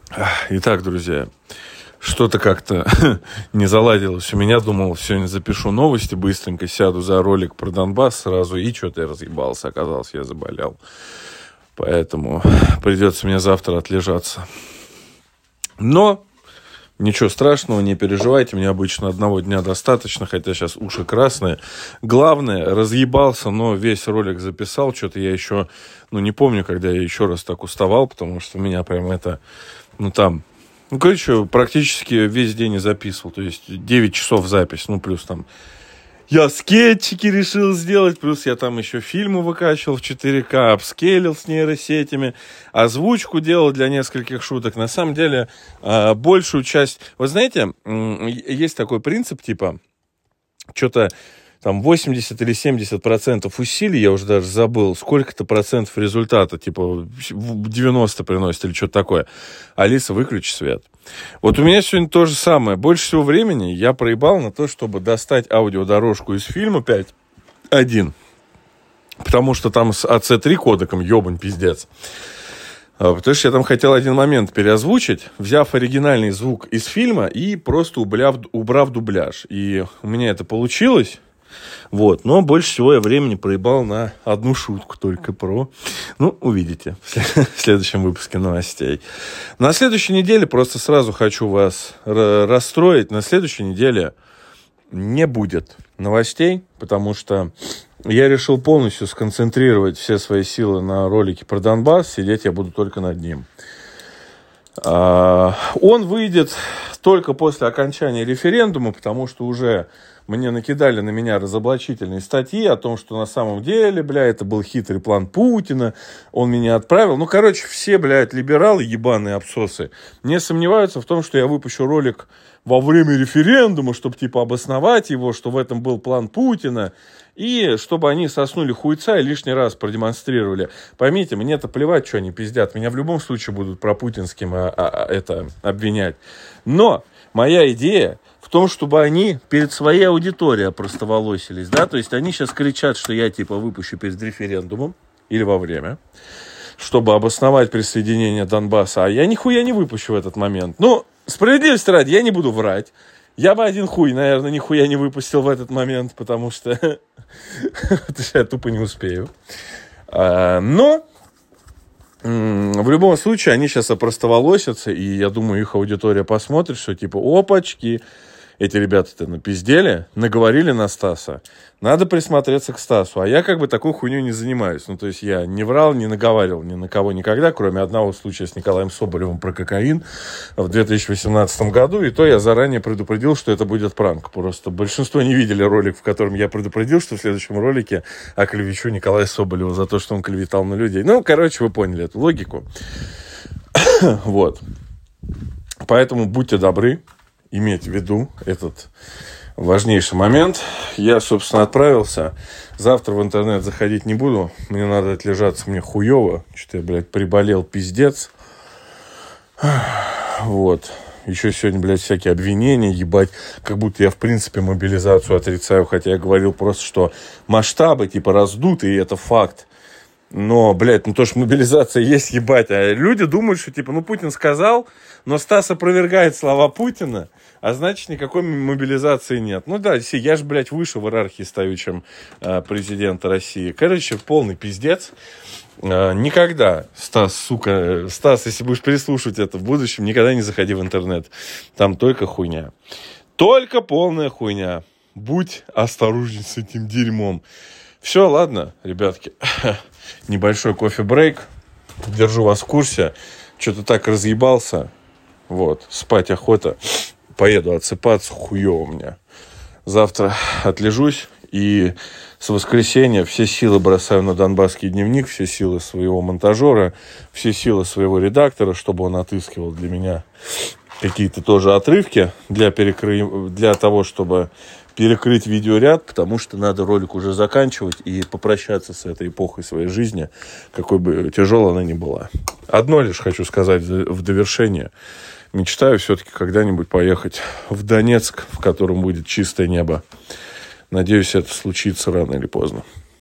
Итак, друзья, что-то как-то не заладилось у меня. Думал, сегодня запишу новости, быстренько сяду за ролик про Донбасс сразу, и что-то я разъебался. Оказалось, я заболел. Поэтому придется мне завтра отлежаться. Но ничего страшного, не переживайте. Мне обычно одного дня достаточно, хотя сейчас уши красные. Главное, разъебался, но весь ролик записал. Что-то я еще, не помню, когда я еще раз так уставал, потому что у меня прям это, практически весь день и записывал. То есть 9 часов запись, плюс там я скетчики решил сделать, плюс я там еще фильмы выкачивал в 4К, апскейлил с нейросетями, озвучку делал для нескольких шуток. На самом деле, большую часть... Вы знаете, есть такой принцип, что-то там 80 или 70% усилий, я уже даже забыл, сколько-то процентов результата, 90 приносит или что-то такое. Алиса, выключи свет. Вот у меня сегодня то же самое. Больше всего времени я проебал на то, чтобы достать аудиодорожку из фильма 5.1. Потому что там с AC3 кодеком ебань пиздец. Потому что я там хотел один момент переозвучить, взяв оригинальный звук из фильма и просто убрав дубляж. И у меня это получилось. Но больше всего я времени проебал на одну шутку только про... увидите в следующем выпуске новостей. На следующей неделе, просто сразу хочу вас расстроить, на следующей неделе не будет новостей, потому что я решил полностью сконцентрировать все свои силы на ролике про Донбасс, сидеть я буду только над ним. Он выйдет только после окончания референдума, потому что уже мне накидали на меня разоблачительные статьи о том, что на самом деле, это был хитрый план Путина, он меня отправил. Все, либералы, ебаные абсосы, не сомневаются в том, что я выпущу ролик во время референдума, чтобы, обосновать его, что в этом был план Путина, и чтобы они соснули хуйца и лишний раз продемонстрировали. Поймите, мне-то плевать, что они пиздят, меня в любом случае будут пропутинским обвинять. Но моя идея в том, чтобы они перед своей аудиторией опростоволосились, то есть они сейчас кричат, что я, выпущу перед референдумом или во время, чтобы обосновать присоединение Донбасса, а я нихуя не выпущу в этот момент. Справедливости ради, я не буду врать. Я бы один хуй, наверное, нихуя не выпустил в этот момент, потому что я тупо не успею. Но в любом случае они сейчас опростоволосятся, и я думаю, их аудитория посмотрит, что опачки, эти ребята-то напиздели, наговорили на Стаса. Надо присмотреться к Стасу. А я такой хуйней не занимаюсь. То есть я не врал, не наговаривал ни на кого никогда, кроме одного случая с Николаем Соболевым про кокаин в 2018 году. И то я заранее предупредил, что это будет пранк. Просто большинство не видели ролик, в котором я предупредил, что в следующем ролике оклевечу Николая Соболева за то, что он клеветал на людей. Вы поняли эту логику. Поэтому будьте добры иметь в виду этот важнейший момент. Я, собственно, отправился. Завтра в интернет заходить не буду. Мне надо отлежаться, мне хуёво. Что-то я, приболел пиздец. Еще сегодня, всякие обвинения, ебать. Как будто я, в принципе, мобилизацию отрицаю. Хотя я говорил просто, что масштабы, раздуты, и это факт. Но, то, что мобилизация есть, ебать. А люди думают, что, Путин сказал, но Стас опровергает слова Путина, а значит, никакой мобилизации нет. Я же, выше в иерархии стою, чем президент России. Полный пиздец. Никогда, Стас, если будешь переслушивать это в будущем, никогда не заходи в интернет. Там только хуйня. Только полная хуйня. Будь осторожен с этим дерьмом. Все, ладно, ребятки. Небольшой кофе-брейк. Держу вас в курсе. Что-то так разъебался. Спать охота. Поеду отсыпаться. Хуёво у меня. Завтра отлежусь. И с воскресенья все силы бросаю на донбасский дневник. Все силы своего монтажера. Все силы своего редактора, чтобы он отыскивал для меня какие-то тоже отрывки. Для того, чтобы перекрыть видеоряд, потому что надо ролик уже заканчивать и попрощаться с этой эпохой своей жизни, какой бы тяжелой она ни была. Одно лишь хочу сказать в довершение. Мечтаю все-таки когда-нибудь поехать в Донецк, в котором будет чистое небо. Надеюсь, это случится рано или поздно.